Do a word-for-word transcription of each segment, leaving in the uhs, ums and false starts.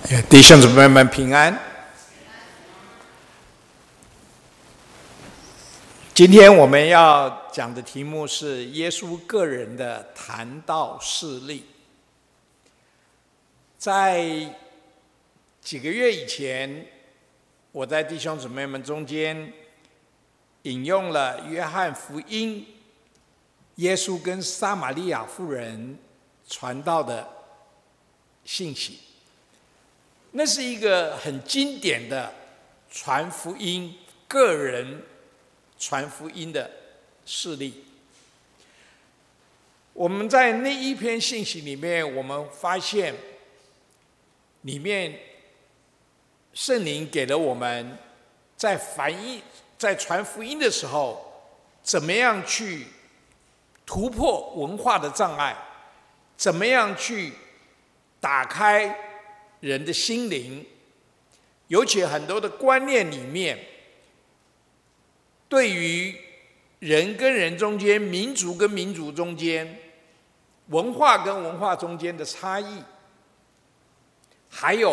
弟兄姊妹们平安。今天我们要讲的题目是耶稣个人的谈道事例。在几个月以前，我在弟兄姊妹们中间引用了约翰福音耶稣跟撒玛利亚妇人传道的信息。那是一个很经典的传福音、个人传福音的事例。我们在那一篇信息里面，我们发现里面圣灵给了我们在翻译、在传福音的时候，怎么样去突破文化的障碍，怎么样去打开人的心灵，尤其很多的观念里面，对于人跟人中间、民族跟民族中间、文化跟文化中间的差异，还有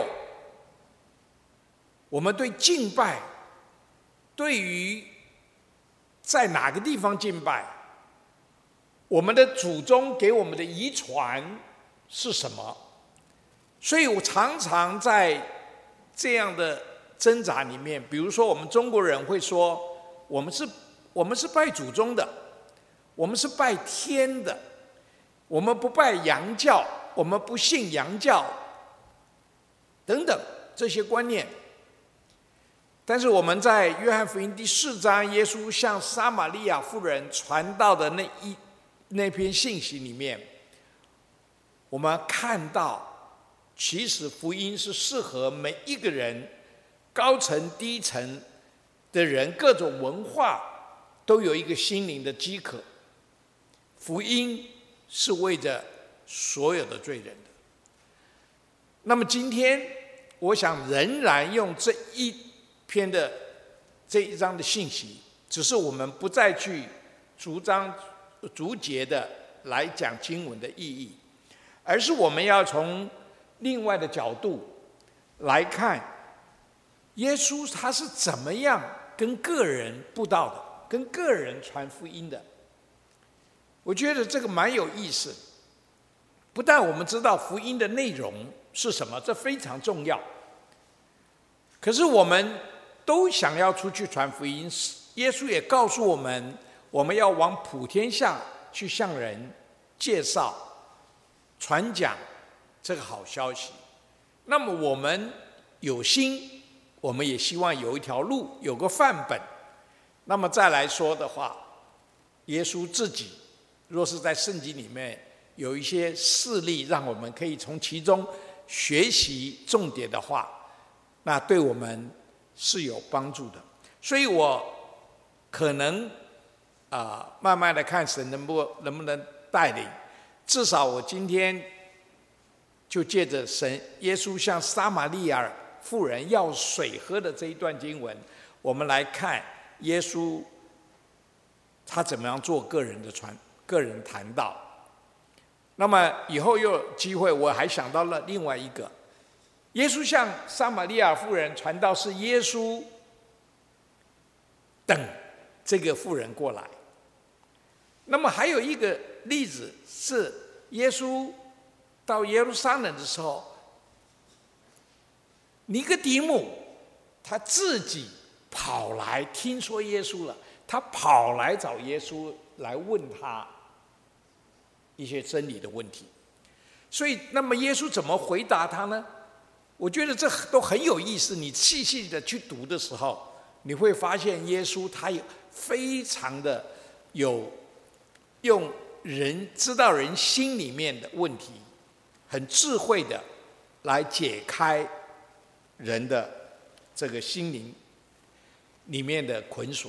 我们对敬拜，对于在哪个地方敬拜，我们的祖宗给我们的遗传是什么？所以我常常在这样的挣扎里面，比如说我们中国人会说，我们是我们是拜祖宗的，我们是拜天的，我们不拜洋教，我们不信洋教，等等这些观念。但是我们在约翰福音第四章，耶稣向撒玛利亚妇人传道的那一那篇信息里面，我们看到其实福音是适合每一个人，高层低层的人，各种文化都有一个心灵的饥渴。福音是为着所有的罪人的。那么今天我想仍然用这一篇的这一章的信息，只是我们不再去逐章逐节的来讲经文的意义，而是我们要从另外的角度来看，耶稣他是怎么样跟个人布道的，跟个人传福音的。我觉得这个蛮有意思。不但我们知道福音的内容是什么，这非常重要，可是我们都想要出去传福音。耶稣也告诉我们，我们要往普天下去向人介绍、传讲这个好消息。那么我们有心，我们也希望有一条路，有个范本。那么再来说的话，耶稣自己若是在圣经里面有一些事例，让我们可以从其中学习重点的话，那对我们是有帮助的。所以我可能啊、呃，慢慢的看神能不能不能带领。至少我今天就借着神耶稣向撒玛利亚妇人要水喝的这一段经文，我们来看耶稣他怎么样做个人的传个人谈道。那么以后又有机会，我还想到了另外一个，耶稣向撒玛利亚妇人传道，是耶稣等这个妇人过来。那么还有一个例子是耶稣到耶路撒冷的时候，尼哥底母他自己跑来听说耶稣了，他跑来找耶稣来问他一些真理的问题。所以那么耶稣怎么回答他呢？我觉得这都很有意思。你细细的去读的时候，你会发现耶稣他有非常的有用人知道人心里面的问题，很智慧的来解开人的这个心灵里面的捆锁。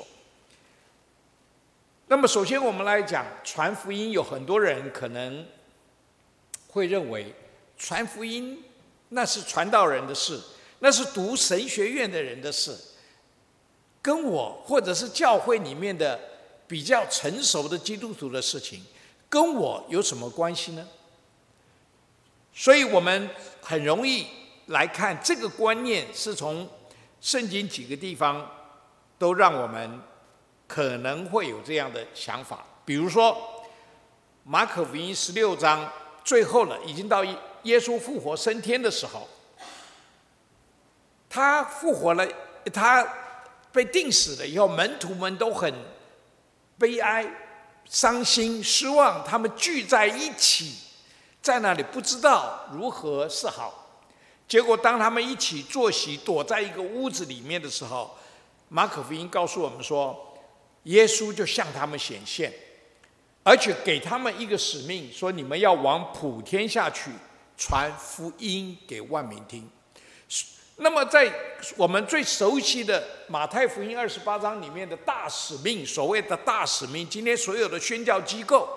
那么首先我们来讲传福音，有很多人可能会认为传福音那是传道人的事，那是读神学院的人的事，跟我或者是教会里面的比较成熟的基督徒的事情，跟我有什么关系呢？所以我们很容易来看，这个观念是从圣经几个地方都让我们可能会有这样的想法。比如说马可福音十六章最后了，已经到耶稣复活升天的时候，他复活了，他被钉死了以后，门徒们都很悲哀、伤心、失望，他们聚在一起，在那里不知道如何是好。结果当他们一起坐席，躲在一个屋子里面的时候，马可福音告诉我们说，耶稣就向他们显现，而且给他们一个使命，说你们要往普天下去，传福音给万民听。那么在我们最熟悉的马太福音二十八章里面的大使命，所谓的大使命，今天所有的宣教机构，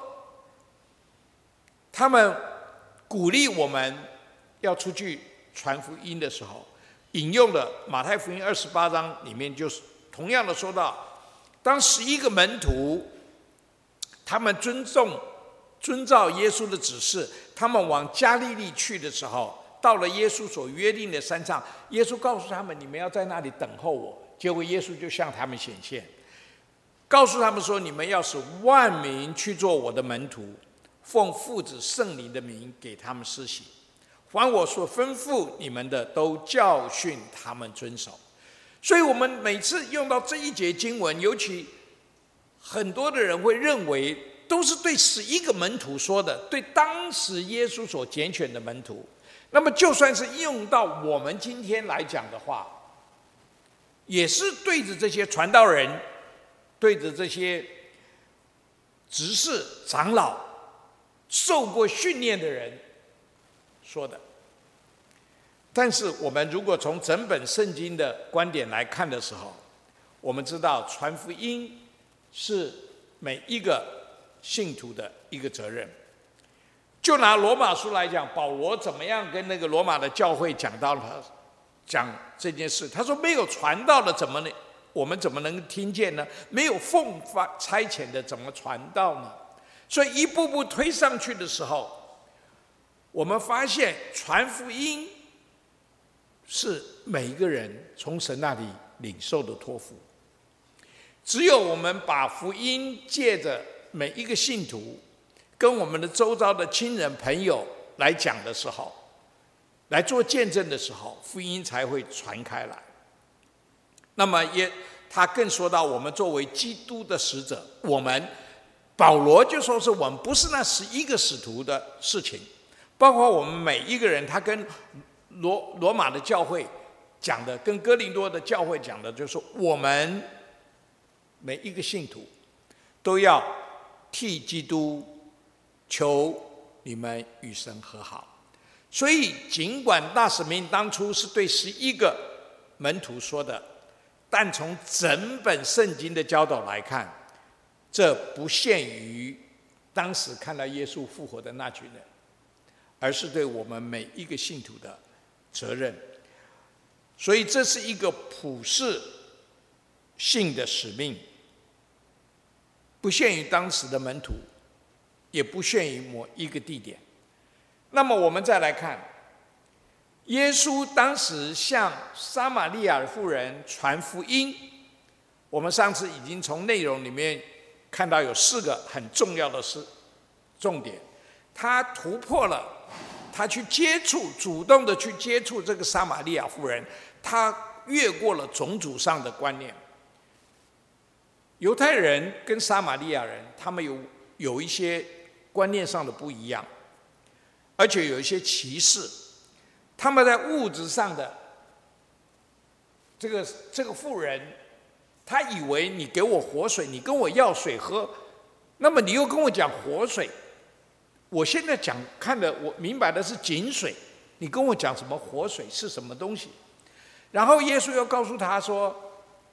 他们鼓励我们要出去传福音的时候，引用了马太福音二十八章里面，就是同样的说到，当十一个门徒他们尊重遵照耶稣的指示，他们往加利利去的时候，到了耶稣所约定的山上，耶稣告诉他们，你们要在那里等候我。结果耶稣就向他们显现，告诉他们说，你们要使万民去做我的门徒，奉父子圣灵的名给他们施洗，凡我所吩咐你们的，都教训他们遵守。所以我们每次用到这一节经文，尤其很多的人会认为都是对十一个门徒说的，对当时耶稣所拣选的门徒。那么就算是用到我们今天来讲的话，也是对着这些传道人，对着这些执事长老受过训练的人说的。但是我们如果从整本圣经的观点来看的时候，我们知道传福音是每一个信徒的一个责任。就拿罗马书来讲，保罗怎么样跟那个罗马的教会讲到了讲这件事？他说：“没有传道的，怎么呢？我们怎么能听见呢？没有奉发差遣的，怎么传道呢？”所以一步步推上去的时候，我们发现传福音是每一个人从神那里领受的托付。只有我们把福音借着每一个信徒，跟我们的周遭的亲人朋友来讲的时候，来做见证的时候，福音才会传开来。那么也他更说到，我们作为基督的使者，我们保罗就说是我们不是那十一个使徒的事情，包括我们每一个人，他跟罗罗马的教会讲的，跟哥林多的教会讲的，就是我们每一个信徒都要替基督求你们与神和好。所以尽管大使命当初是对十一个门徒说的，但从整本圣经的教导来看，这不限于当时看到耶稣复活的那群人，而是对我们每一个信徒的责任。所以这是一个普世性的使命，不限于当时的门徒，也不限于某一个地点。那么我们再来看，耶稣当时向撒玛利亚的妇人传福音，我们上次已经从内容里面看到有四个很重要的事重点。他突破了，他去接触，主动的去接触这个撒玛利亚妇人，他越过了种族上的观念。犹太人跟撒玛利亚人，他们有有一些观念上的不一样，而且有一些歧视。他们在物质上的这个这个妇人，他以为你给我活水，你跟我要水喝，那么你又跟我讲活水，我现在讲看的我明白的是井水，你跟我讲什么活水是什么东西？然后耶稣又告诉他说，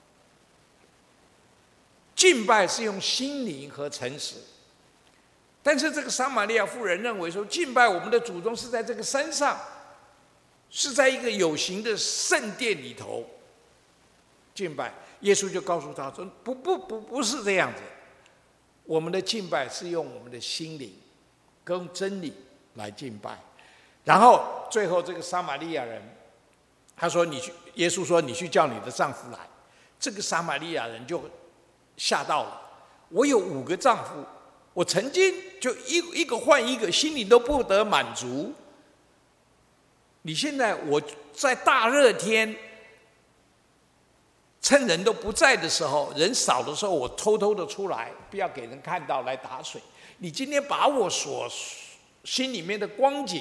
敬拜是用心灵和诚实。但是这个撒玛利亚妇人认为说，敬拜我们的祖宗是在这个山上，是在一个有形的圣殿里头敬拜。耶稣就告诉他说，不不不不是这样子，我们的敬拜是用我们的心灵跟真理来敬拜。然后最后这个撒玛利亚人他说：“你去。”耶稣说：“你去叫你的丈夫来。”这个撒玛利亚人就吓到了。我有五个丈夫，我曾经就一一个换一个，心里都不得满足。你现在我在大热天，趁人都不在的时候，人少的时候，我偷偷的出来，不要给人看到来打水。你今天把我所心里面的光景，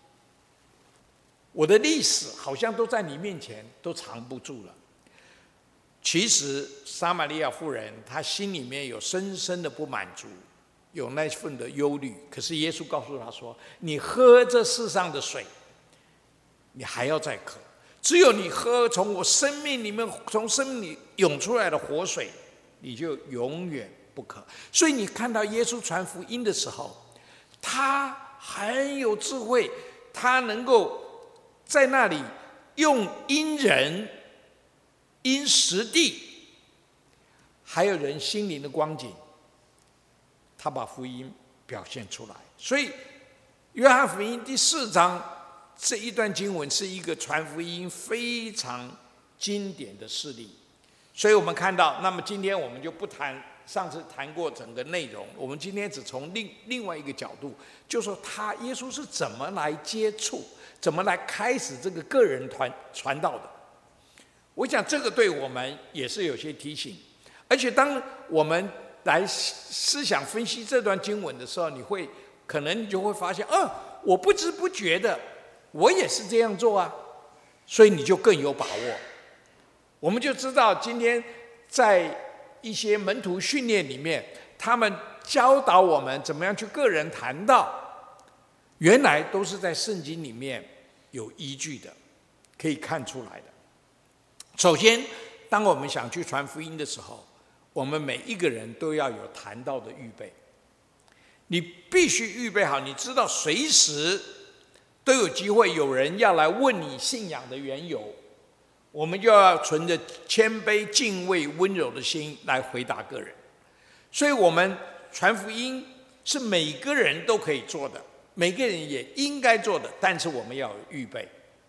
我的历史好像都在你面前，都藏不住了。其实撒玛利亚妇人她心里面有深深的不满足，有那份的忧虑。可是耶稣告诉她说：“你喝这世上的水，你还要再渴。只有你喝从我生命里面，从生命里涌出来的活水，你就永远不渴。”所以你看到耶稣传福音的时候，他很有智慧，他能够在那里用因人、因时地，还有人心灵的光景，他把福音表现出来。所以约翰福音第四章这一段经文是一个传福音非常经典的事例。所以我们看到，那么今天我们就不谈上次谈过整个内容，我们今天只从另另外一个角度，就说他耶稣是怎么来接触，怎么来开始这个个人传传道的。我想这个对我们也是有些提醒。而且当我们来思想分析这段经文的时候，你会可能你就会发现，嗯，我不知不觉的我也是这样做啊，所以你就更有把握。我们就知道今天在一些门徒训练里面，他们教导我们怎么样去个人谈道，原来都是在圣经里面有依据的，可以看出来的。首先，当我们想去传福音的时候，我们每一个人都要有谈道的预备。你必须预备好，你知道随时都有机会有人要来问你信仰的缘由，我们就要存着谦卑、敬畏、温柔的心来回答个人。所以我们传福音是每个人都可以做的，每个人也应该做的，但是我们要有预备。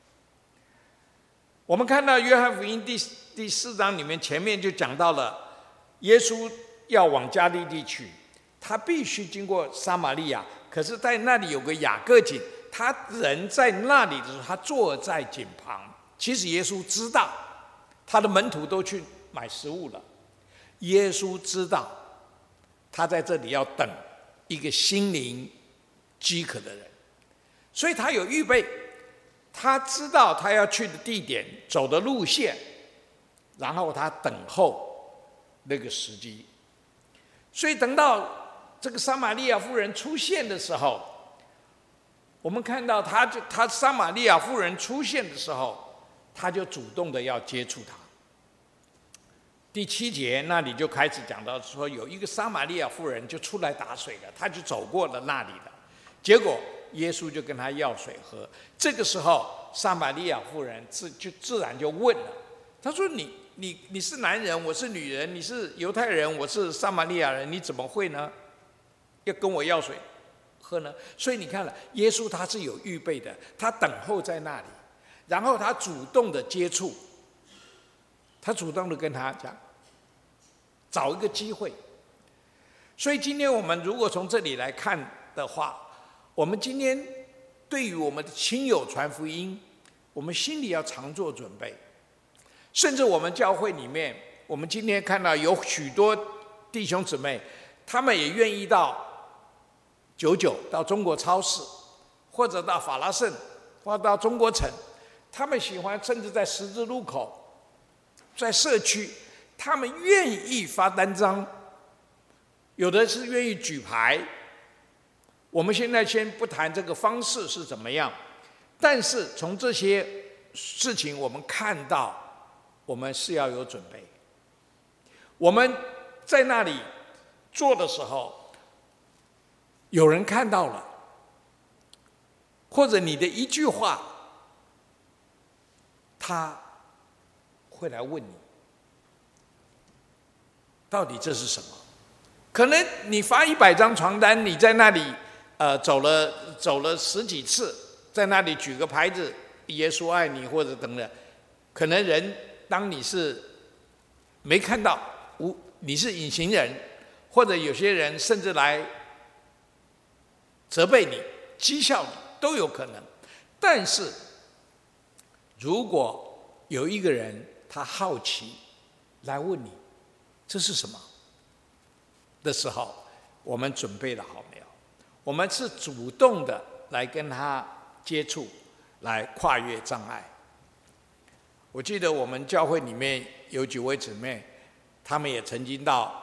我们看到约翰福音第第四章里面，前面就讲到了耶稣要往加利利去，他必须经过撒玛利亚，可是在那里有个雅各井，他人在那里的时候，他坐在井旁。其实耶稣知道，他的门徒都去买食物了，耶稣知道他在这里要等一个心灵饥渴的人，所以他有预备，他知道他要去的地点、走的路线，然后他等候那个时机。所以等到这个撒玛利亚妇人出现的时候，我们看到他就他撒玛利亚妇人出现的时候，他就主动的要接触他。第七节那里就开始讲到说，有一个撒玛利亚妇人就出来打水了，他就走过了那里了，结果耶稣就跟他要水喝。这个时候撒玛利亚妇人自就自然就问了，他说你你你是男人，我是女人，你是犹太人，我是撒玛利亚人，你怎么会呢要跟我要水喝呢？所以你看了，耶稣他是有预备的，他等候在那里，然后他主动的接触，他主动的跟他讲，找一个机会。所以今天我们如果从这里来看的话，我们今天对于我们的亲友传福音，我们心里要常做准备。甚至我们教会里面，我们今天看到有许多弟兄姊妹，他们也愿意到九九，到中国超市，或者到法拉盛，或者到中国城，他们喜欢甚至在十字路口，在社区，他们愿意发单张，有的是愿意举牌。我们现在先不谈这个方式是怎么样，但是从这些事情我们看到，我们是要有准备。我们在那里做的时候，有人看到了，或者你的一句话，他会来问你，到底这是什么？可能你发一百张传单，你在那里呃走了走了十几次，在那里举个牌子，耶稣爱你或者等等， 可能人当你是没看到，无你是隐形人，或者有些人甚至来责备你、讥笑你，都有可能。但是，如果有一个人他好奇来问你这是什么的时候，我们准备了好没有？我们是主动的来跟他接触，来跨越障碍。我记得我们教会里面有几位姊妹，她们也曾经到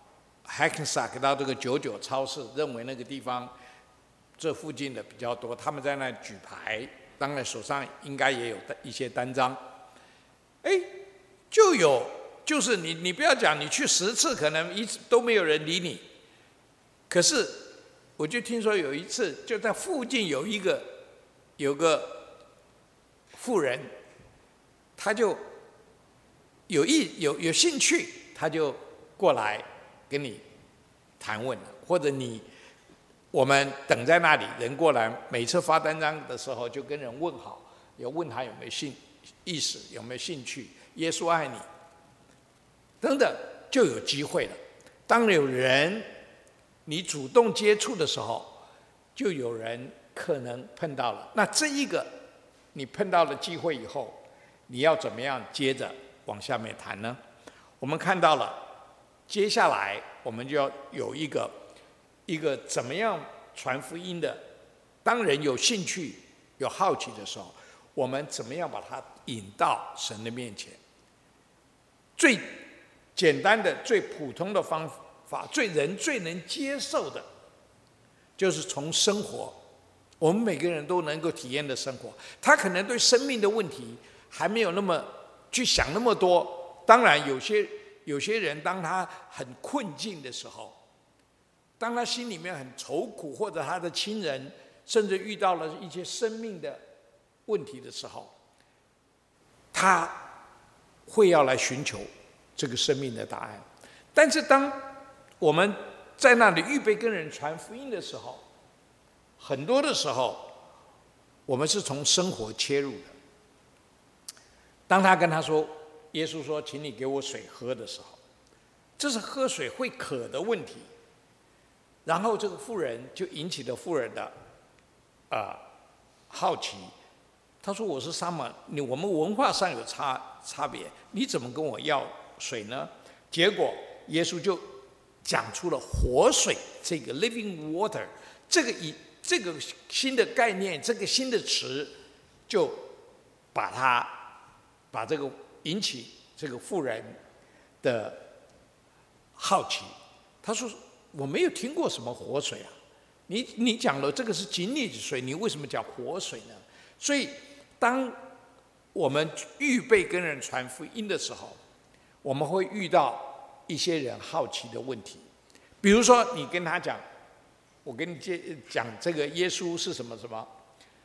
Hackensack 到这个九九超市，认为那个地方这附近的比较多，他们在那举牌，当然手上应该也有一些单张。哎，就有，就是你你不要讲，你去十次可能一次都没有人理你，可是我就听说有一次，就在附近有一个有个妇人，他就有意有有兴趣，他就过来跟你谈问了，或者你我们等在那里，人过来，每次发单张的时候就跟人问好，有问他有没有兴意识，有没有兴趣，耶稣爱你等等，就有机会了。当有人你主动接触的时候，就有人可能碰到了。那这一个你碰到了机会以后，你要怎么样接着往下面谈呢？我们看到了，接下来我们就要有一个一个怎么样传福音的。当人有兴趣、有好奇的时候，我们怎么样把它引到神的面前？最简单的、最普通的方法，最人最能接受的，就是从生活，我们每个人都能够体验的生活。他可能对生命的问题还没有那么去想那么多。当然，有些有些人，当他很困境的时候，当他心里面很愁苦，或者他的亲人甚至遇到了一些生命的问题的时候，他会要来寻求这个生命的答案。但是当我们在那里预备跟人传福音的时候，很多的时候我们是从生活切入的。当他跟他说，耶稣说请你给我水喝的时候，这是喝水会渴的问题。然后这个妇人就引起了妇人的呃好奇，他说我是撒玛，你我们文化上有差差别，你怎么跟我要水呢？结果耶稣就讲出了活水这个 living water 这个以这个新的概念，这个新的词，就把它把这个引起这个妇人的好奇。他说我没有听过什么活水啊，你你讲了这个是井里的水，你为什么讲活水呢？所以当我们预备跟人传福音的时候，我们会遇到一些人好奇的问题。比如说你跟他讲，我跟你讲这个耶稣是什么什么，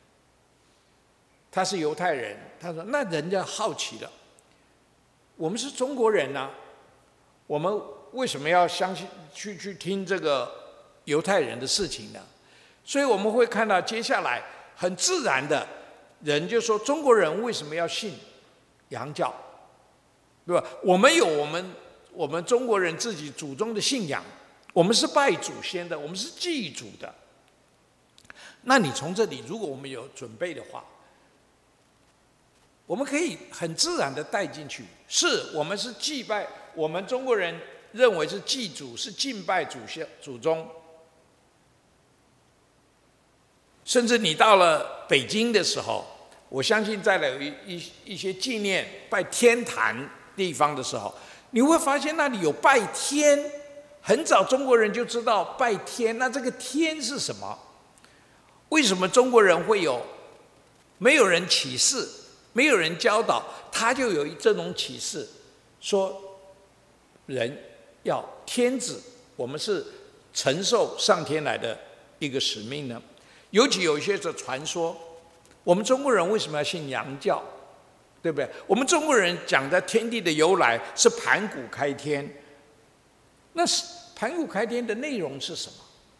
他是犹太人，他说那人家好奇了，我们是中国人啊，我们为什么要相信去去听这个犹太人的事情呢？所以我们会看到接下来很自然的人就说，中国人为什么要信洋教，对吧？我们有我们我们中国人自己祖宗的信仰，我们是拜祖先的，我们是祭祖的。那你从这里，如果我们有准备的话，我们可以很自然的带进去。是我们是祭拜，我们中国人认为是祭祖，是敬拜祖先祖宗。甚至你到了北京的时候，我相信在了一一一些纪念拜天坛地方的时候，你会发现那里有拜天。很早中国人就知道拜天，那这个天是什么？为什么中国人会有没有人启示，没有人教导，他就有这种启示，说人要天子，我们是承受上天来的一个使命呢？尤其有一些的传说，我们中国人为什么要信洋教？对不对？我们中国人讲的天地的由来是盘古开天，那是盘古开天的内容是什么？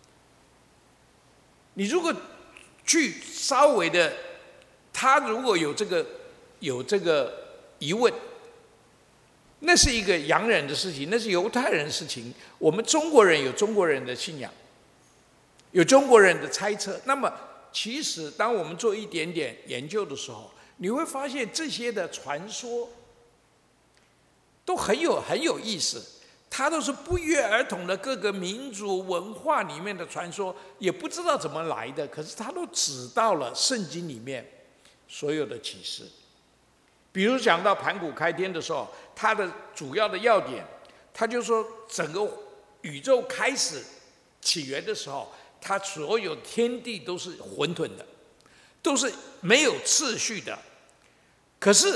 你如果去稍微的，他如果有这个有这个疑问。那是一个洋人的事情，那是犹太人的事情。我们中国人有中国人的信仰，有中国人的猜测。那么，其实当我们做一点点研究的时候，你会发现这些的传说都很有很有意思。它都是不约而同的各个民族文化里面的传说，也不知道怎么来的，可是它都指到了圣经里面所有的启示。比如讲到盘古开天的时候，它的主要的要点，它就说整个宇宙开始起源的时候，它所有天地都是混沌的，都是没有次序的。可是，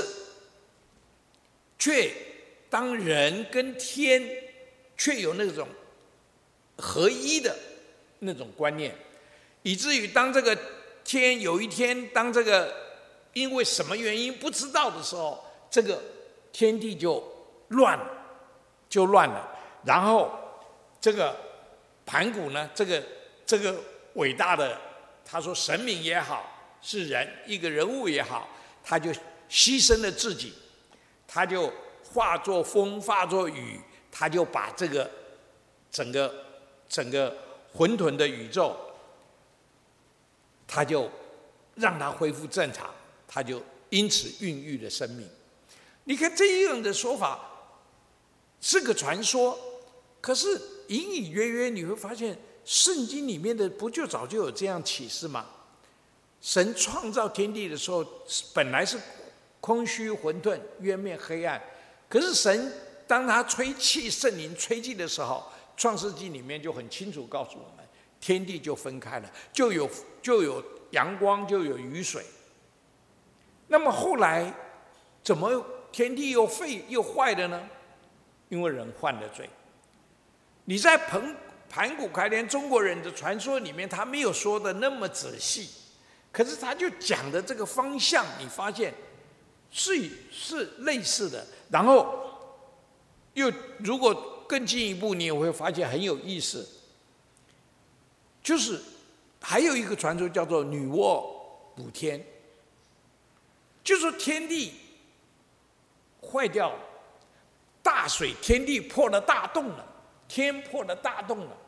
却当人跟天却有那种合一的那种观念，以至于当这个天有一天，当这个因为什么原因不知道的时候，这个天地就乱了，就乱了。然后这个盘古呢，这个这个伟大的，他说神明也好，是人一个人物也好，他就牺牲了自己，他就化作风，化作雨。他就把这个整个整个混沌的宇宙，他就让它恢复正常，他就因此孕育了生命。你看这样的说法是个传说，可是隐隐约约你会发现，圣经里面的不就早就有这样启示吗？神创造天地的时候，本来是空虚混沌、渊面黑暗，可是神当他吹气，圣灵吹气的时候，创世纪里面就很清楚告诉我们，天地就分开了，就有就有阳光，就有雨水。那么后来怎么天地又废又坏了呢？因为人犯了罪。你在盘盘古开天中国人的传说里面，他没有说的那么仔细，可是他就讲的这个方向，你发现是是类似的。然后又如果更进一步，你也会发现很有意思，就是还有一个传说叫做女娲补天，就说天地坏掉了，大水天地破了大洞了，天破了大洞了，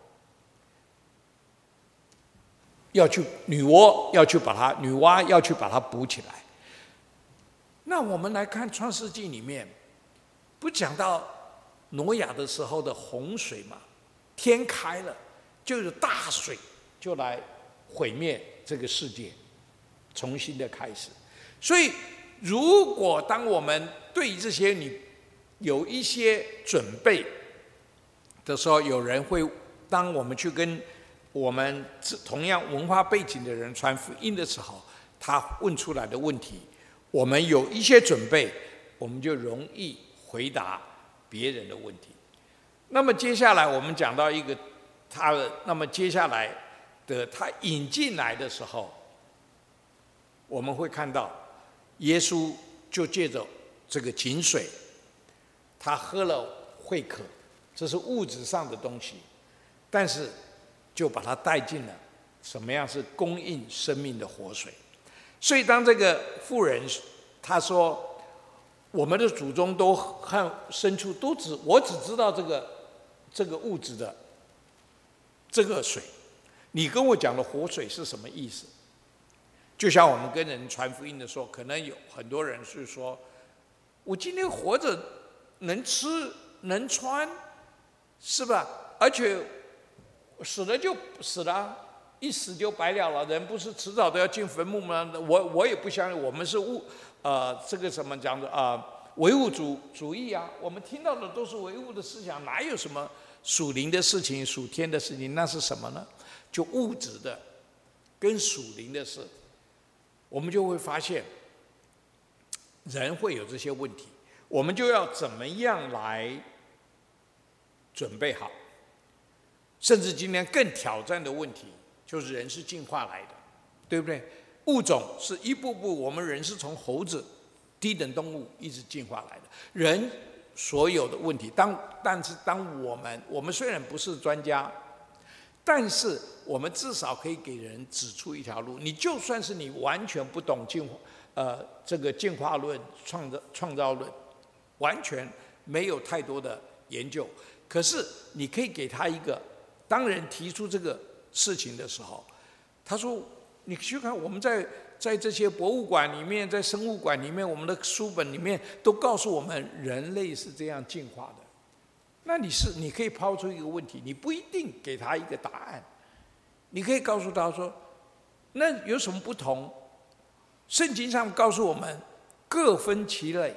要去女娲要去把它女娲要去把它补起来。那我们来看创世纪里面，不讲到挪亚的时候的洪水嘛，天开了，就有大水就来毁灭这个世界，重新的开始。所以如果当我们对这些你有一些准备的时候，有人会当我们去跟我们同样文化背景的人传福音的时候，他问出来的问题，我们有一些准备，我们就容易回答别人的问题。那么接下来我们讲到一个他的，那么接下来的他引进来的时候，我们会看到耶稣就借着这个井水，他喝了会渴，这是物质上的东西，但是就把它带进了什么样是供应生命的活水。所以当这个妇人她说，我们的祖宗都和牲畜都只我只知道这个这个物质的这个水，你跟我讲的活水是什么意思？就像我们跟人传福音的时候，可能有很多人是说，我今天活着能吃能穿，是吧？而且死了就死了，一死就白了了，人不是迟早都要进坟墓吗？我我也不相信，我们是物呃这个什么讲的啊、呃，唯物主主义啊，我们听到的都是唯物的思想，哪有什么属灵的事情、属天的事情？那是什么呢？就物质的跟属灵的事，我们就会发现人会有这些问题，我们就要怎么样来准备好。甚至今天更挑战的问题，就是人是进化来的，对不对？物种是一步步，我们人是从猴子、低等动物一直进化来的。人所有的问题，当但是当我们我们虽然不是专家，但是我们至少可以给人指出一条路。你就算是你完全不懂进化， 呃这个进化论、创造创造论，完全没有太多的研究。可是你可以给他一个，当人提出这个事情的时候，他说：“你去看我们在在这些博物馆里面，在生物馆里面，我们的书本里面都告诉我们，人类是这样进化的。那你是你可以抛出一个问题，你不一定给他一个答案，你可以告诉他说，那有什么不同？圣经上告诉我们，各分其类。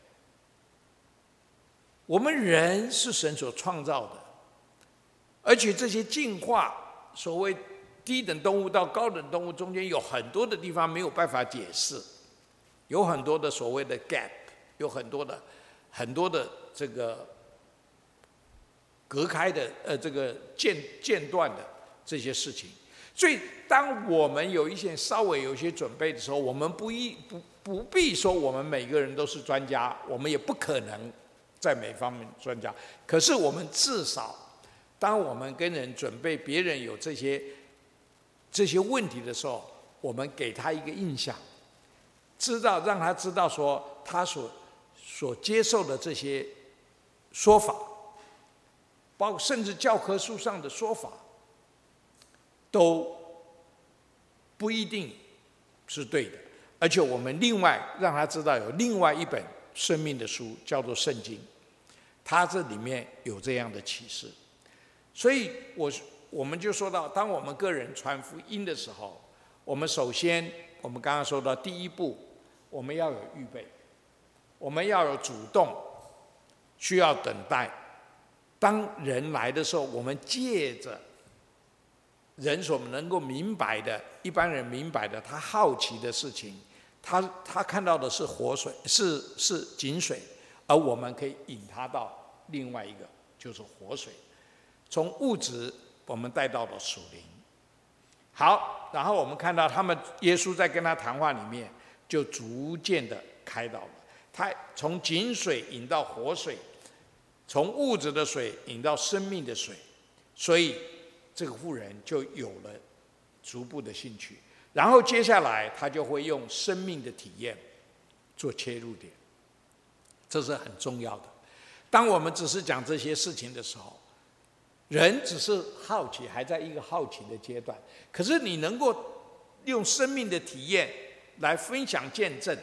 我们人是神所创造的，而且这些进化，所谓低等动物到高等动物中间有很多的地方没有办法解释，有很多的所谓的 gap， 有很多的很多的这个隔开的呃这个间间断的这些事情。所以当我们有一些稍微有一些准备的时候，我们不一不不必说我们每个人都是专家，我们也不可能在每方面专家。可是我们至少，当我们跟人准备别人有这些这些问题的时候，我们给他一个印象，知道让他知道说他所所接受的这些说法，包括甚至教科书上的说法，都不一定是对的。而且我们另外让他知道有另外一本生命的书叫做圣经，它这里面有这样的启示。所以我我们就说到，当我们个人传福音的时候，我们首先我们刚刚说到第一步，我们要有预备，我们要有主动，需要等待。当人来的时候，我们借着人所能够明白的，一般人明白的，他好奇的事情，他他看到的是活水，是是井水，而我们可以引他到另外一个，就是活水，从物质我们带到了属灵。好，然后我们看到他们耶稣在跟他谈话里面，就逐渐的开导了他，从井水引到活水，从物质的水引到生命的水，所以这个妇人就有了逐步的兴趣。然后接下来他就会用生命的体验做切入点，这是很重要的。当我们只是讲这些事情的时候，人只是好奇，还在一个好奇的阶段。可是你能够用生命的体验来分享见证，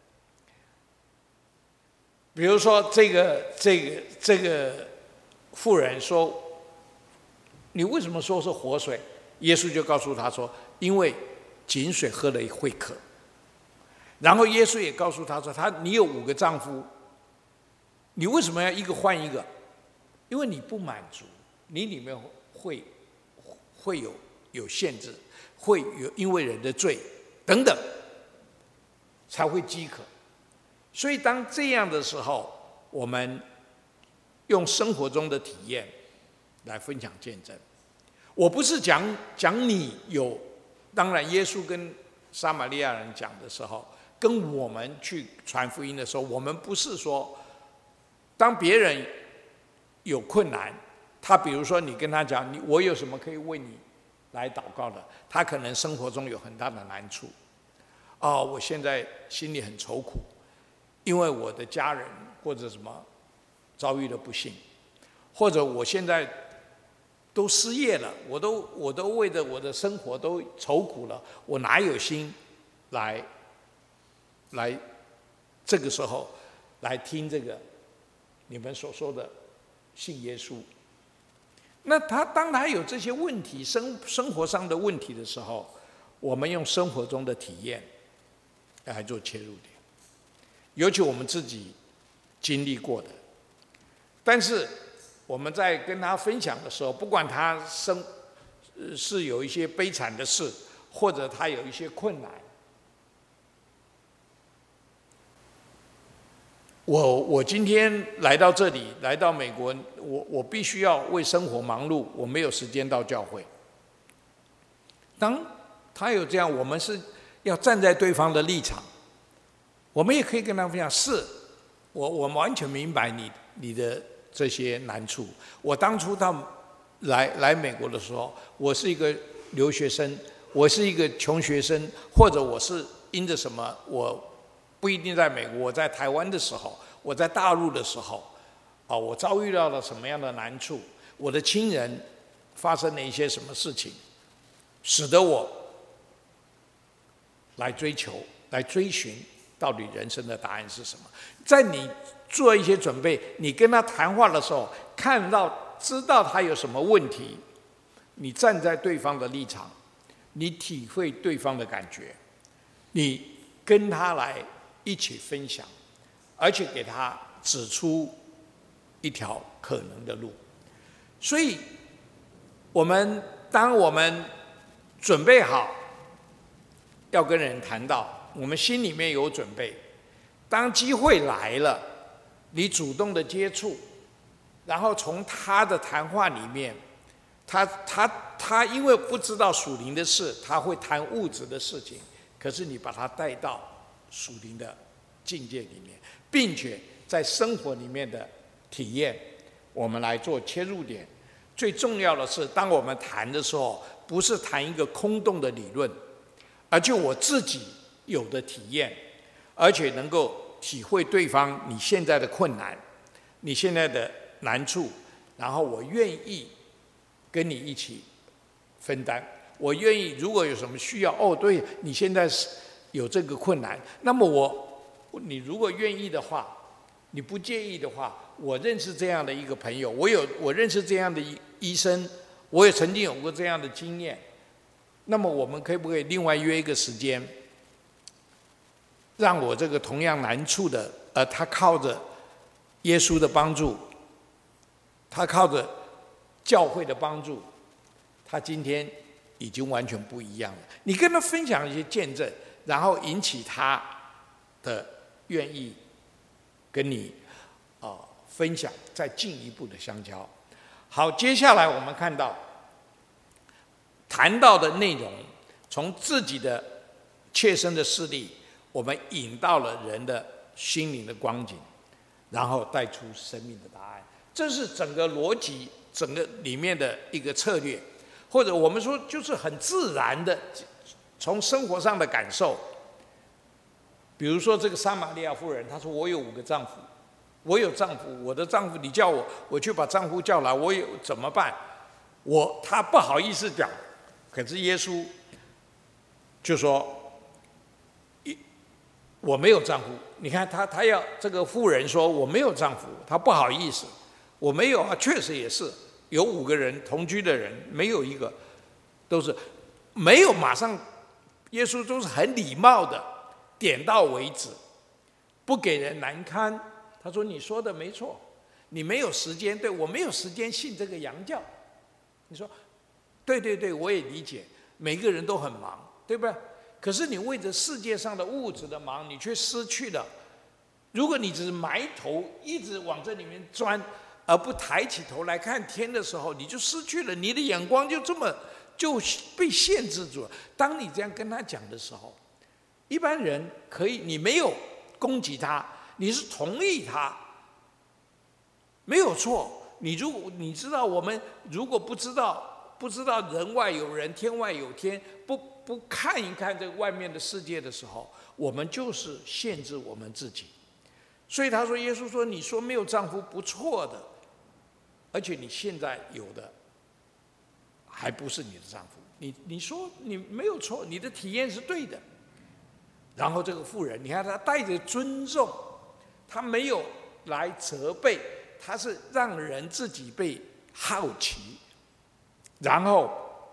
比如说这个这个这个妇人说：“你为什么说是活水？”耶稣就告诉他说：“因为井水喝了会渴。”然后耶稣也告诉他说：“他你有五个丈夫，你为什么要一个换一个？因为你不满足。”你里面会会有有限制，会有因为人的罪等等，才会饥渴。所以当这样的时候，我们用生活中的体验来分享见证。我不是讲讲你有，当然耶稣跟撒玛利亚人讲的时候，跟我们去传福音的时候，我们不是说当别人有困难。他比如说，你跟他讲，你我有什么可以为你来祷告的？他可能生活中有很大的难处，哦，我现在心里很愁苦，因为我的家人或者什么遭遇了不幸，或者我现在都失业了，我都我都为着我的生活都愁苦了，我哪有心来来这个时候来听这个你们所说的信耶稣？那他当他有这些问题，生生活上的问题的时候，我们用生活中的体验来做切入点，尤其我们自己经历过的。但是我们在跟他分享的时候，不管他生是有一些悲惨的事，或者他有一些困难，我我今天来到这里，来到美国，我我必须要为生活忙碌，我没有时间到教会。当他有这样，我们是要站在对方的立场，我们也可以跟他分享：是，我我完全明白你你的这些难处。我当初到来来美国的时候，我是一个留学生，我是一个穷学生，或者我是因着什么？我不一定在美国，我在台湾的时候，我在大陆的时候，啊，我遭遇到了什么样的难处？我的亲人发生了一些什么事情，使得我来追求、来追寻到底人生的答案是什么？在你做一些准备，你跟他谈话的时候，看到、知道他有什么问题，你站在对方的立场，你体会对方的感觉，你跟他来一起分享，而且给他指出一条可能的路。所以，我们当我们准备好要跟人谈到，我们心里面有准备，当机会来了，你主动的接触，然后从他的谈话里面，他他他因为不知道属灵的事，他会谈物质的事情，可是你把他带到属灵的境界里面，并且在生活里面的体验，我们来做切入点。最重要的是，当我们谈的时候，不是谈一个空洞的理论，而就我自己有的体验，而且能够体会对方你现在的困难，你现在的难处，然后我愿意跟你一起分担。我愿意，如果有什么需要，哦，对，你现在是有这个困难，那么我，你如果愿意的话，你不介意的话，我认识这样的一个朋友，我有我认识这样的医生，我也曾经有过这样的经验，那么我们可不可以另外约一个时间，让我这个同样难处的，呃，他靠着耶稣的帮助，他靠着教会的帮助，他今天已经完全不一样了。你跟他分享一些见证，然后引起他的愿意跟你啊、呃、分享，再进一步的相交。好，接下来我们看到谈到的内容，从自己的切身的事例，我们引到了人的心灵的光景，然后带出生命的答案。这是整个逻辑，整个里面的一个策略，或者我们说就是很自然的从生活上的感受。比如说这个撒玛利亚妇人，她说我有五个丈夫，我有丈夫，我的丈夫你叫我，我去把丈夫叫来，我有怎么办？我她不好意思讲，可是耶稣就说，我没有丈夫。你看她，她要这个妇人说我没有丈夫，她不好意思，我没有啊，确实也是有五个人同居的人，没有一个都是没有马上，耶稣都是很礼貌的。点到为止，不给人难堪。他说：“你说的没错，你没有时间，对我没有时间信这个洋教。”你说：“对对对，我也理解，每个人都很忙，对不对？可是你为着世界上的物质的忙，你却失去了。如果你只是埋头一直往这里面钻，而不抬起头来看天的时候，你就失去了，你的眼光就这么就被限制住了。当你这样跟他讲的时候，一般人可以，你没有攻击他，你是同意他，没有错。你如果你知道，我们如果不知道不知道人外有人，天外有天，不不看一看这个外面的世界的时候，我们就是限制我们自己。所以他说，耶稣说，你说没有丈夫不错的，而且你现在有的还不是你的丈夫，你你说你没有错，你的体验是对的。然后这个妇人，你看她带着尊重，她没有来责备，她是让人自己被好奇，然后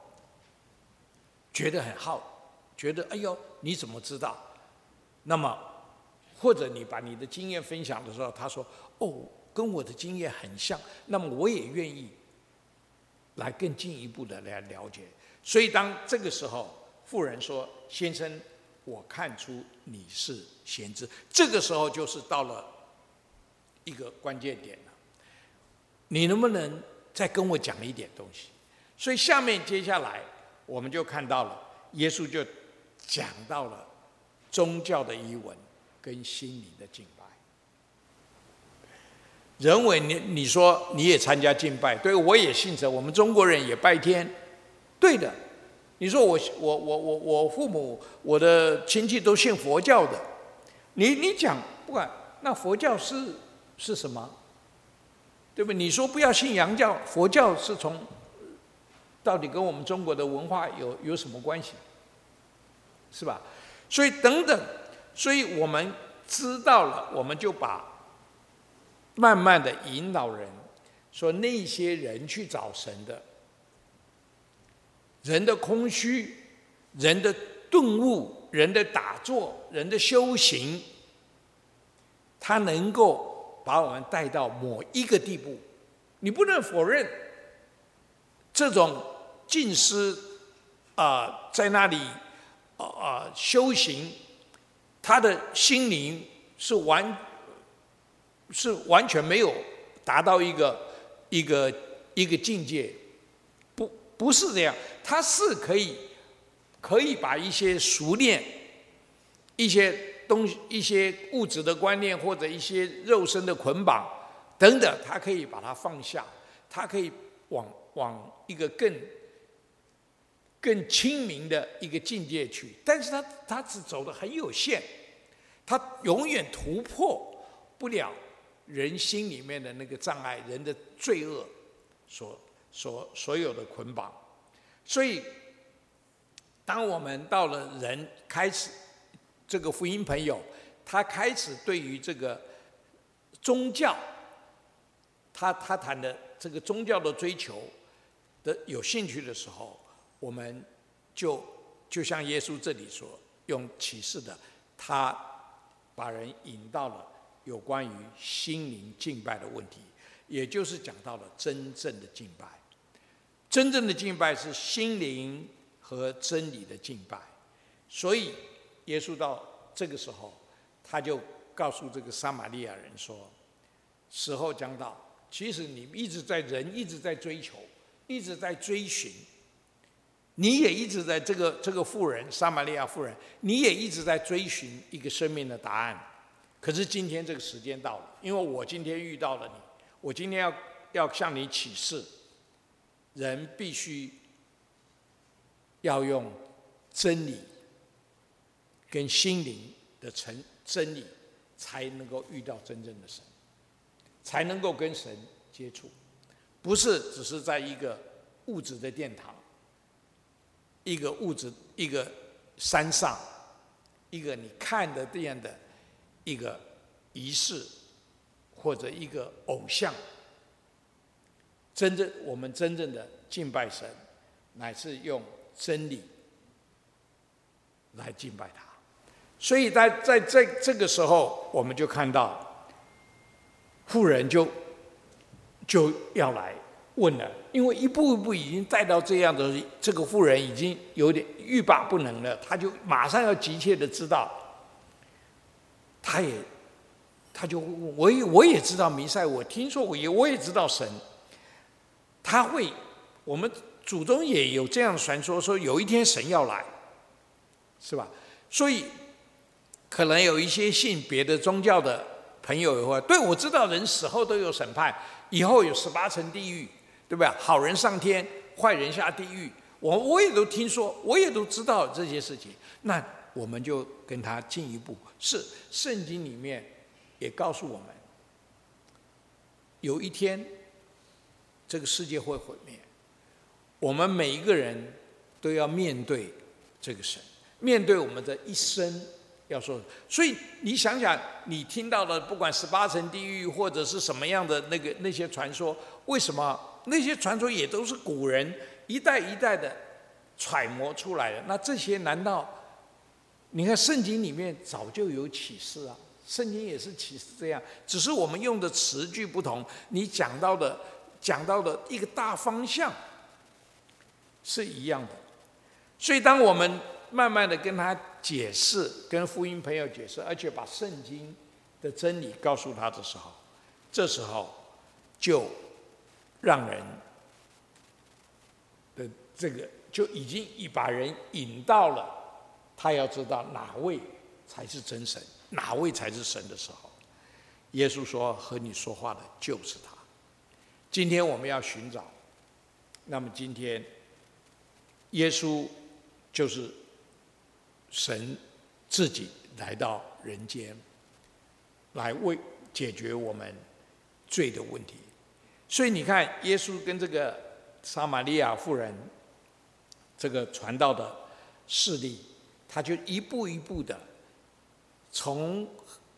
觉得很好，觉得哎呦你怎么知道？那么或者你把你的经验分享的时候，她说哦跟我的经验很像，那么我也愿意来更进一步的来了解。所以当这个时候，妇人说：“先生，我看出你是先知。”这个时候就是到了一个关键点了。你能不能再跟我讲一点东西？所以下面接下来我们就看到了，耶稣就讲到了宗教的仪文跟心灵的敬拜。人为你你说你也参加敬拜，对，我也信神，我们中国人也拜天，对的。 你说我我我我我父母我的亲戚都信佛教的，你你讲不管那佛教是是什么，对不对？你说不要信洋教，佛教是从到底跟我们中国的文化有有什么关系？是吧？所以等等，所以我们知道了，我们就把慢慢的引导人，说那些人去找神的，人的空虚，人的顿悟，人的打坐，人的修行，他能够把我们带到某一个地步。你不能否认这种静思啊、呃，在那里啊啊、呃、修行，他的心灵是完是完全没有达到一个一个一个境界，不不是这样，他是可以可以把一些熟练一些东西、一些物质的观念或者一些肉身的捆绑等等，他可以把它放下，他可以往往一个更更清明的一个境界去，但是他他只走得很有限，他永远突破不了人心里面的那个障碍，人的罪恶所所所有的捆绑。所以，当我们到了人开始这个福音朋友，他开始对于这个宗教，他他谈的这个宗教的追求的有兴趣的时候，我们就就像耶稣这里说，用启示的，他把人引到了有关于心灵敬拜的问题，也就是讲到了真正的敬拜。真正的敬拜是心灵和真理的敬拜，所以耶稣到这个时候，他就告诉这个撒玛利亚人说：时候将到，其实你一直在人一直在追求，一直在追寻，你也一直在这个这个妇人撒玛利亚妇人，你也一直在追寻一个生命的答案。可是今天这个时间到了，因为我今天遇到了你，我今天要要向你启示，人必须要用真理跟心灵的真真理，才能够遇到真正的神，才能够跟神接触，不是只是在一个物质的殿堂，一个物质一个山上，一个你看得见的一个仪式，或者一个偶像。真正我们真正的敬拜神，乃是用真理来敬拜他。所以在在在这个时候，我们就看到妇人就就要来问了，因为一步一步已经带到这样的，这个妇人已经有点欲罢不能了，他就马上要急切的知道，他也他就我也我也知道弥赛，我听说我也我也知道神。他会，我们祖宗也有这样的传说，说有一天神要来，是吧？所以可能有一些信别的宗教的朋友也会，对，我知道人死后都有审判，以后有十八层地狱，对吧？好人上天，坏人下地狱，我我也都听说，我也都知道这些事情。那我们就跟他进一步，是圣经里面也告诉我们，有一天这个世界会毁灭，我们每一个人都要面对这个神，面对我们的一生要说。所以你想想，你听到的不管十八层地狱或者是什么样的那个那些传说，为什么那些传说也都是古人一代一代的揣摩出来的？那这些难道你看圣经里面早就有启示啊？圣经也是启示这样，只是我们用的词句不同，你讲到的讲到的一个大方向是一样的。所以当我们慢慢的跟他解释，跟福音朋友解释，而且把圣经的真理告诉他的时候，这时候就让人的这个就已经把人引到了他要知道哪位才是真神，哪位才是神的时候，耶稣说和你说话的就是他。今天我们要寻找，那么今天耶稣就是神自己来到人间，来为解决我们罪的问题。所以你看，耶稣跟这个撒玛利亚妇人这个传道的事例，他就一步一步的从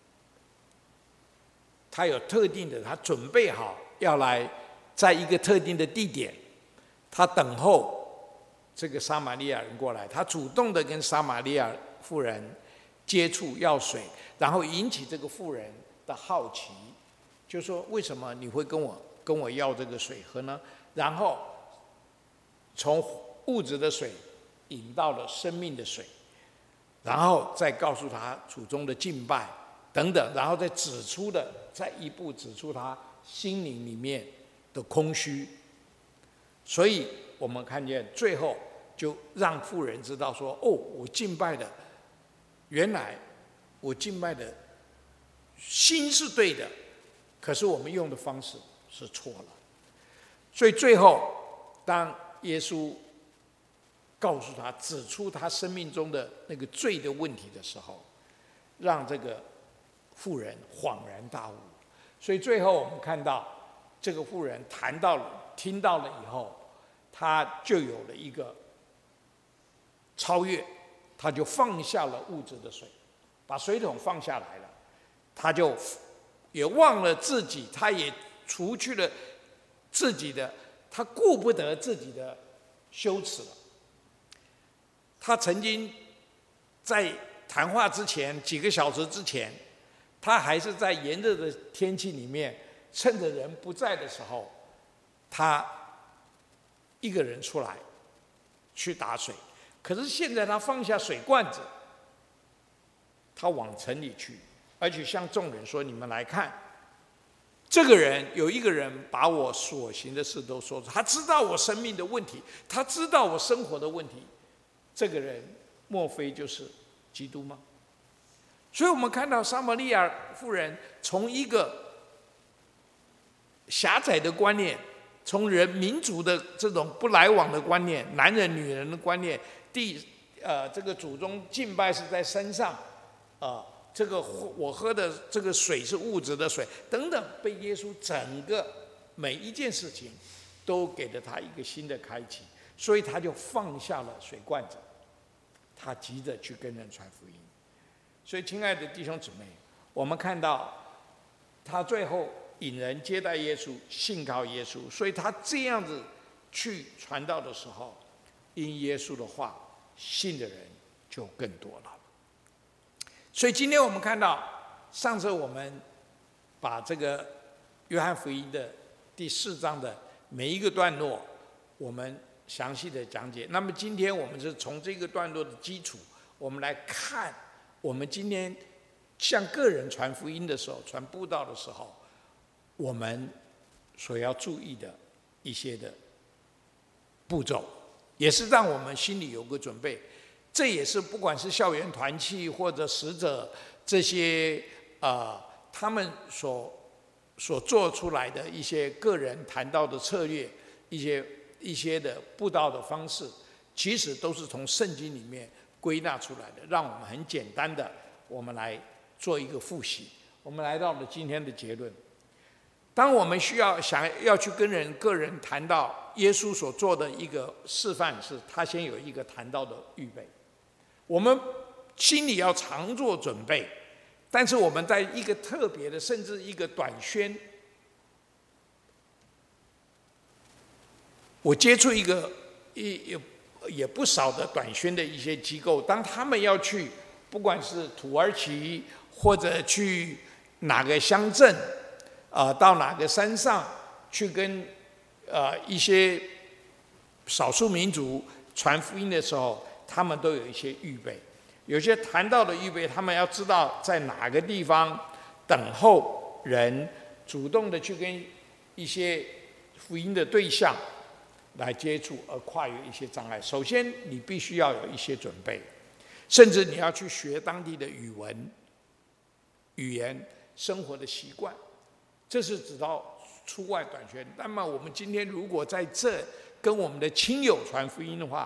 他有特定的，他准备好要来在一个特定的地点，他等候这个撒玛利亚人过来，他主动的跟撒玛利亚妇人接触要水，然后引起这个妇人的好奇，就说为什么你会跟我跟我要这个水喝呢？然后从物质的水引到了生命的水，然后再告诉他祖宗的敬拜等等，然后再指出的再一步指出他心灵里面的空虚。所以我们看见最后就让妇人知道说，哦，我敬拜的原来我敬拜的心是对的，可是我们用的方式是错了。所以最后当耶稣告诉他指出他生命中的那个罪的问题的时候，让这个妇人恍然大悟。所以最后我们看到这个妇人谈到了听到了以后，他就有了一个超越，他就放下了物质的水，把水桶放下来了，他就也忘了自己，他也除去了自己的，他顾不得自己的羞耻了。他曾经在谈话之前几个小时之前，他还是在炎热的天气里面，趁着人不在的时候，他一个人出来去打水。可是现在他放下水罐子，他往城里去，而且向众人说：“你们来看，这个人有一个人把我所行的事都说出，他知道我生命的问题，他知道我生活的问题。这个人莫非就是基督吗？”所以我们看到撒玛利亚妇人从一个狭窄的观念，从人民族的这种不来往的观念，男人女人的观念，地呃这个祖宗敬拜是在山上，啊、呃、这个我喝的这个水是物质的水等等，被耶稣整个每一件事情都给了他一个新的开启，所以他就放下了水罐子，他急着去跟人传福音。所以亲爱的弟兄姊妹，我们看到他最后引人接待耶稣，信靠耶稣，所以他这样子去传道的时候，因耶稣的话信的人就更多了。所以今天我们看到，上次我们把这个约翰福音的第四章的每一个段落我们详细的讲解。那么今天我们是从这个段落的基础，我们来看我们今天向个人传福音的时候，传布道的时候，我们所要注意的一些的步骤，也是让我们心里有个准备。这也是不管是校园团契或者使者这些啊、呃，他们所所做出来的一些个人谈道的策略，一些一些的布道的方式，其实都是从圣经里面归纳出来的，让我们很简单的，我们来做一个复习。我们来到了今天的结论。当我们需要想要去跟人个人谈到耶稣所做的一个示范，是他先有一个谈到的预备，我们心里要常做准备。但是我们在一个特别的，甚至一个短宣，我接触一个也也不少的短宣的一些机构，当他们要去，不管是土耳其或者去哪个乡镇，啊、呃，到哪个山上去跟呃一些少数民族传福音的时候，他们都有一些预备。有些谈到的预备，他们要知道在哪个地方等候人，主动的去跟一些福音的对象来接触，而跨越一些障碍。首先，你必须要有一些准备，甚至你要去学当地的语文、语言、生活的习惯。这是指到出外短宣。那么我们今天如果在这跟我们的亲友传福音的话，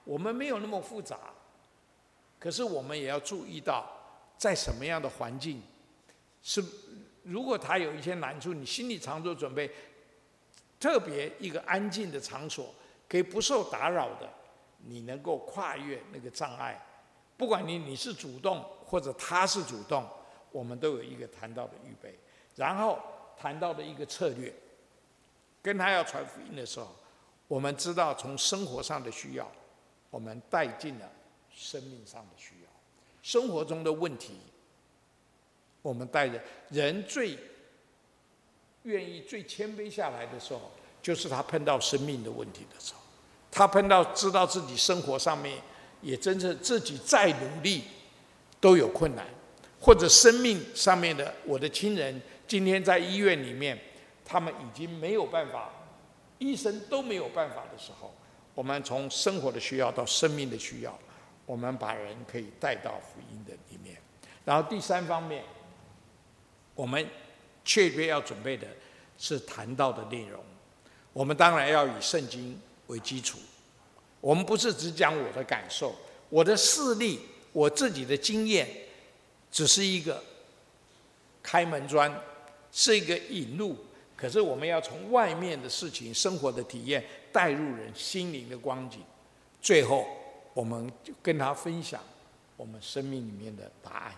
我们没有那么复杂，可是我们也要注意到，在什么样的环境，是如果他有一些难处，你心里常做准备，特别一个安静的场所，可以不受打扰的，你能够跨越那个障碍。不管你你是主动或者他是主动，我们都有一个谈到的预备，然后谈到的一个策略。跟他要传福音的时候，我们知道从生活上的需要，我们带进了生命上的需要。生活中的问题，我们带着人最愿意、最谦卑下来的时候，就是他碰到生命的问题的时候，他碰到知道自己生活上面也真正自己再努力都有困难，或者生命上面的我的亲人今天在医院里面，他们已经没有办法，医生都没有办法的时候，我们从生活的需要到生命的需要，我们把人可以带到福音的里面。然后第三方面，我们确切要准备的是谈到的内容。我们当然要以圣经为基础，我们不是只讲我的感受、我的事例、我自己的经验，只是一个开门砖，是一个引路。可是我们要从外面的事情、生活的体验带入人心灵的光景，最后我们就跟他分享我们生命里面的答案。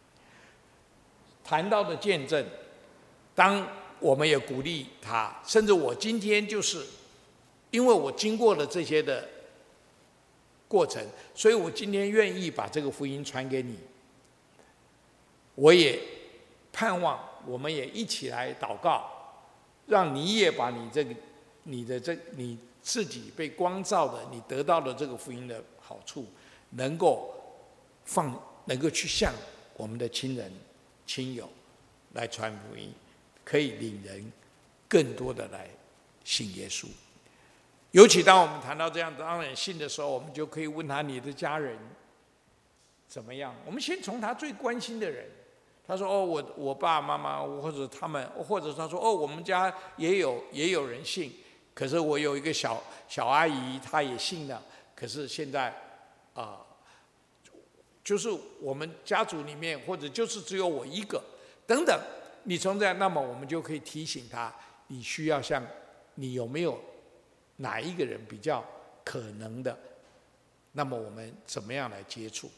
谈到的见证，当我们也鼓励他，甚至我今天就是因为我经过了这些的过程，所以我今天愿意把这个福音传给你。我也盼望我们也一起来祷告，让你也把你这个、你的这、你自己被光照的、你得到的这个福音的好处，能够放，能够去向我们的亲人、亲友来传福音，可以领人更多的来信耶稣。尤其当我们谈到这样当然信的时候，我们就可以问他：你的家人怎么样？我们先从他最关心的人。他说：“哦，我我爸爸妈妈，或者他们，或者他说：哦，我们家也有也有人信，可是我有一个小小阿姨，她也信了。可是现在啊、呃，就是我们家族里面，或者就是只有我一个，等等。你从这样，那么我们就可以提醒他，你需要像你有没有哪一个人比较可能的？那么我们怎么样来接触？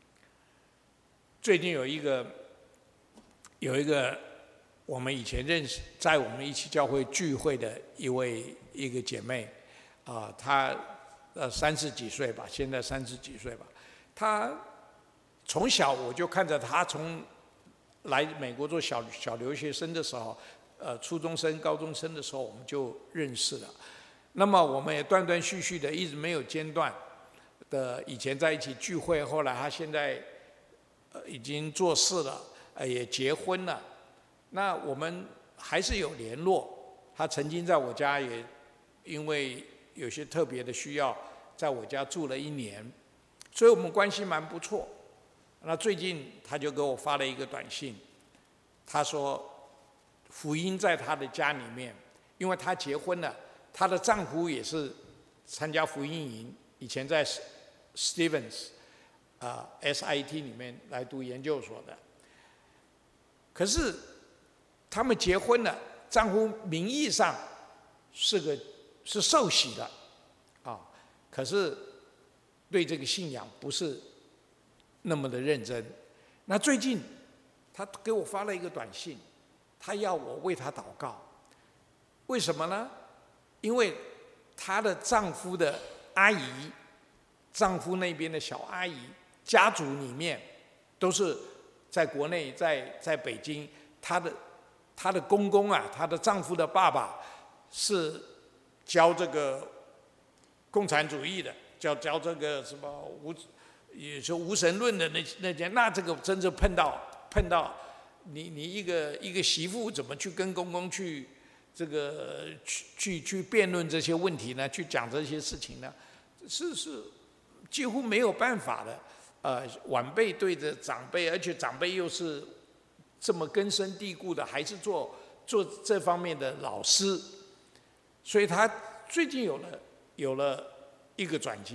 最近有一个。”有一个我们以前认识，在我们一起教会聚会的一位一个姐妹，啊、呃，她呃三十几岁吧，现在三十几岁吧。她从小我就看着她从来美国做小小留学生的时候，呃，初中生、高中生的时候我们就认识了。那么我们也断断续续的一直没有间断的以前在一起聚会，后来她现在呃已经做事了。也结婚了，那我们还是有联络。他曾经在我家也因为有些特别的需要，在我家住了一年，所以我们关系蛮不错。那最近他就给我发了一个短信，他说福音在他的家里面，因为他结婚了，她的丈夫也是参加福音营，以前在 Stevens 啊、呃、S I T 里面来读研究所的。可是他们结婚了，丈夫名义上是个是受洗的，啊，可是对这个信仰不是那么的认真。那最近他给我发了一个短信，他要我为他祷告。为什么呢？因为她的丈夫的阿姨，丈夫那边的小阿姨，家族里面都是。在国内，在在北京，她的她的公公啊，她的丈夫的爸爸是教这个共产主义的，教教这个什么无，也就无神论的那那些，那这个真是碰到碰到你你一个一个媳妇怎么去跟公公去这个去去去辩论这些问题呢？去讲这些事情呢？是是几乎没有办法的。呃，晚辈对着长辈，而且长辈又是这么根深蒂固的，还是做做这方面的老师，所以他最近有了有了一个转机，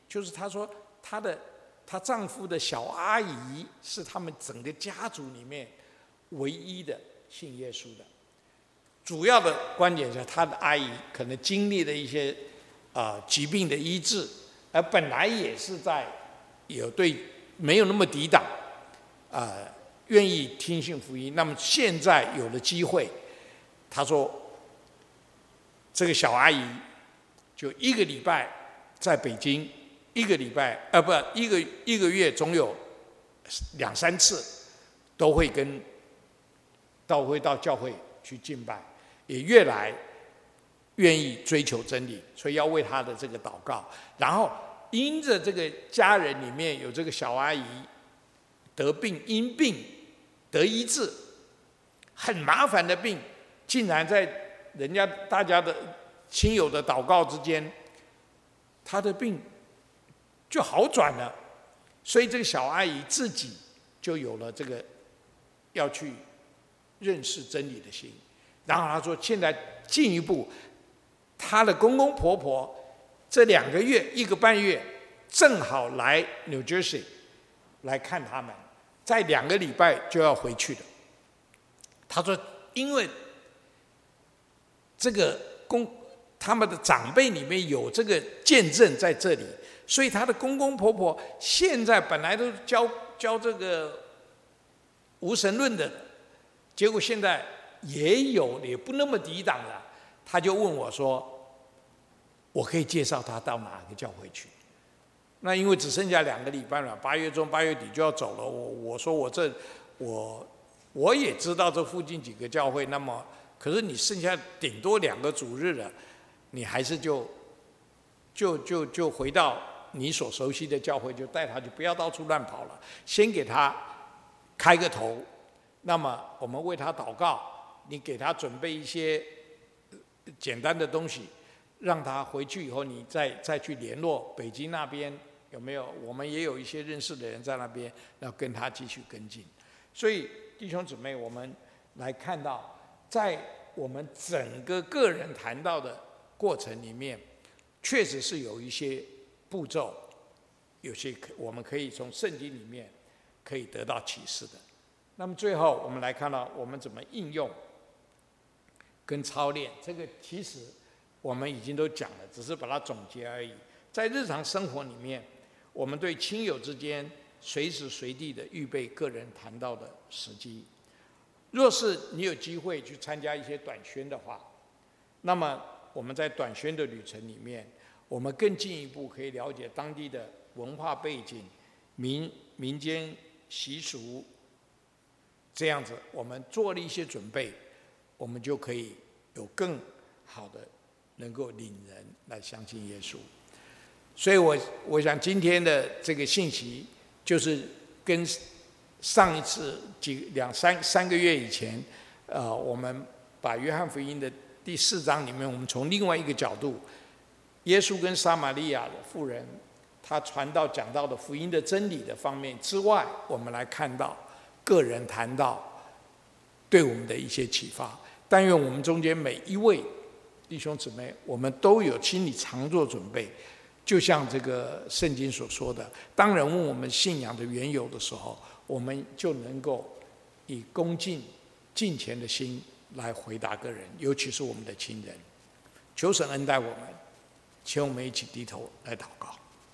就是她说她的她丈夫的小阿姨是他们整个家族里面唯一的信耶稣的。主要的观点是，她的阿姨可能经历了一些啊、呃、疾病的医治，而本来也是在有对没有那么抵挡啊、呃，愿意听信福音。那么现在有了机会，她说这个小阿姨就一个礼拜在北京，一个礼拜呃不一个一个月总有两三次都会跟到会到教会去敬拜。也越来愿意追求真理，所以要为他的这个祷告。然后因着这个家人里面有这个小阿姨得病，因病得医治，很麻烦的病，竟然在人家大家的亲友的祷告之间，他的病就好转了。所以这个小阿姨自己就有了这个要去认识真理的心。然后他说，现在进一步，他的公公婆婆这两个月一个半月正好来 New Jersey 来看他们，在两个礼拜就要回去的。他说，因为这个公他们的长辈里面有这个见证在这里，所以他的公公婆婆现在本来都教教这个无神论的，结果现在也有也不那么抵挡了。他就问我说，我可以介绍他到哪个教会去？那因为只剩下两个礼拜了，八月中八月底就要走了。我我说我这我我也知道这附近几个教会，那么可是你剩下顶多两个主日了，你还是就就就就回到你所熟悉的教会，就带他去，不要到处乱跑了，先给他开个头。那么我们为他祷告，你给他准备一些简单的东西，让他回去以后，你再再去联络北京那边有没有，我们也有一些认识的人在那边，要跟他继续跟进。所以弟兄姊妹，我们来看到，在我们整个个人谈到的过程里面，确实是有一些步骤，有些我们可以从圣经里面可以得到启示的。那么最后我们来看到我们怎么应用跟操练，这个其实我们已经都讲了，只是把它总结而已。在日常生活里面，我们对亲友之间随时随地的预备个人谈到的时机。若是你有机会去参加一些短宣的话，那么我们在短宣的旅程里面，我们更进一步可以了解当地的文化背景、民民间习俗，这样子我们做了一些准备，我们就可以有更好的能够领人来相信耶稣。所以我我想今天的这个信息就是跟上一次几两三三个月以前，呃，我们把约翰福音的第四章里面，我们从另外一个角度，耶稣跟撒玛利亚的妇人，他传道讲到的福音的真理的方面之外，我们来看到个人谈到对我们的一些启发。但愿我们中间每一位弟兄姊妹，我们都有心里常做准备，就像这个圣经所说的，当人问我们信仰的缘由的时候，我们就能够以恭敬敬虔的心来回答个人，尤其是我们的亲人。求神恩待我们，请我们一起低头来祷告。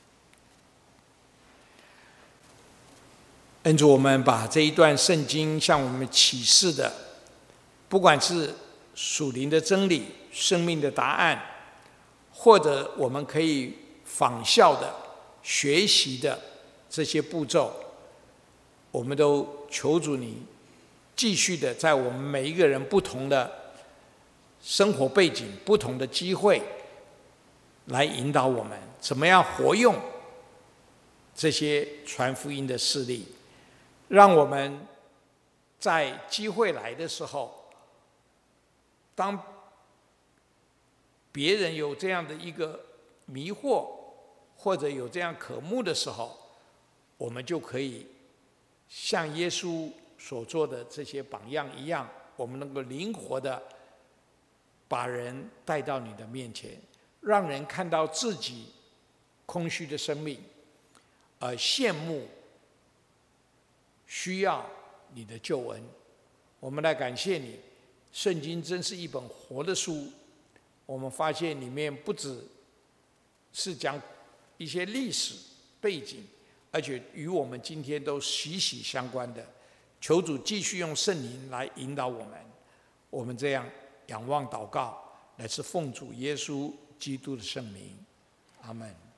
恩主，我们把这一段圣经向我们启示的，不管是属灵的真理、生命的答案，或者我们可以仿效的、学习的这些步骤，我们都求主你继续的在我们每一个人不同的生活背景、不同的机会，来引导我们怎么样活用这些传福音的事例，让我们在机会来的时候，当别人有这样的一个迷惑，或者有这样渴慕的时候，我们就可以像耶稣所做的这些榜样一样，我们能够灵活的把人带到你的面前，让人看到自己空虚的生命，而羡慕需要你的救恩。我们来感谢你，圣经真是一本活的书。我们发现里面不只是讲一些历史背景，而且与我们今天都息息相关的。求主继续用圣灵来引导我们，我们这样仰望祷告，乃是奉主耶稣基督的圣名，阿们。